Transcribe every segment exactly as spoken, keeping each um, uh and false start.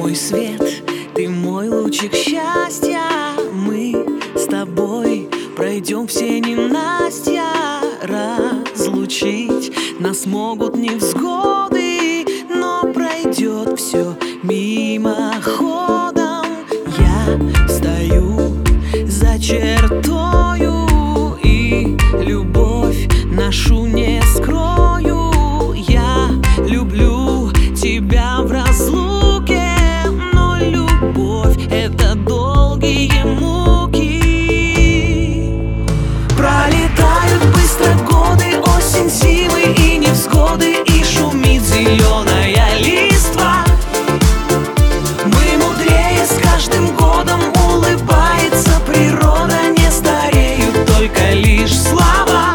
мой свет, ты мой лучик счастья. Мы с тобой пройдем все ненастья. Разлучить нас могут невзгоды, но пройдет все мимоходом. Я стою за чертою и любовь нашу не скрою. Я люблю тебя в разлуке, но любовь — это долгие муки. Пролетают быстро годы, осень, зимы и невзгоды, и шумит зеленая листва. Мы мудрее с каждым годом, улыбается природа, не стареют только лишь слова.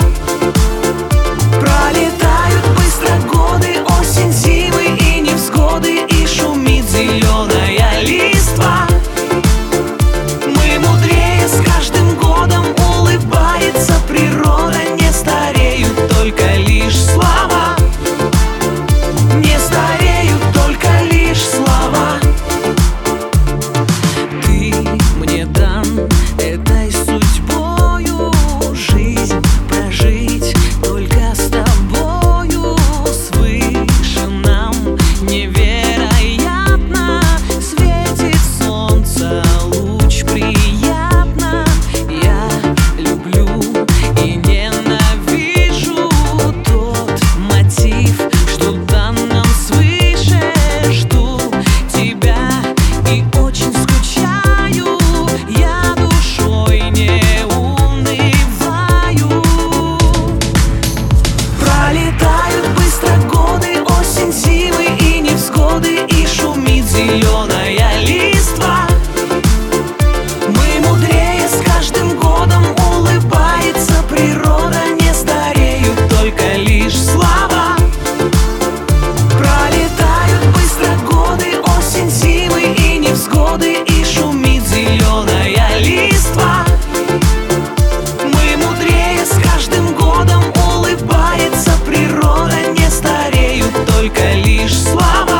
Пролетают быстро годы, осень, зимы и невзгоды, и шумит зеленая листва. Мы мудрее с каждым годом, улыбается природа, не стареют только лишь слова. Не стареют только лишь слова. Ты мне дан этой судьбою, жизнь прожить только с тобою. Свыше нам невероятно светит солнце, луч приятно. Я люблю и ненавижу тот мотив, что дан нам свыше. Жду тебя и очень скучаю, я душой не унываю. Пролетают быстро годы, осень, зимы и невзгоды, и шумит зеленая листва. Мы мудрее с каждым годом, улыбается природа, не стареют только лишь слова. Пролетают быстро годы, осень, зимы и невзгоды, и шумит зеленая листва. Мы мудрее с каждым годом, улыбается природа, не стареют только лишь слова.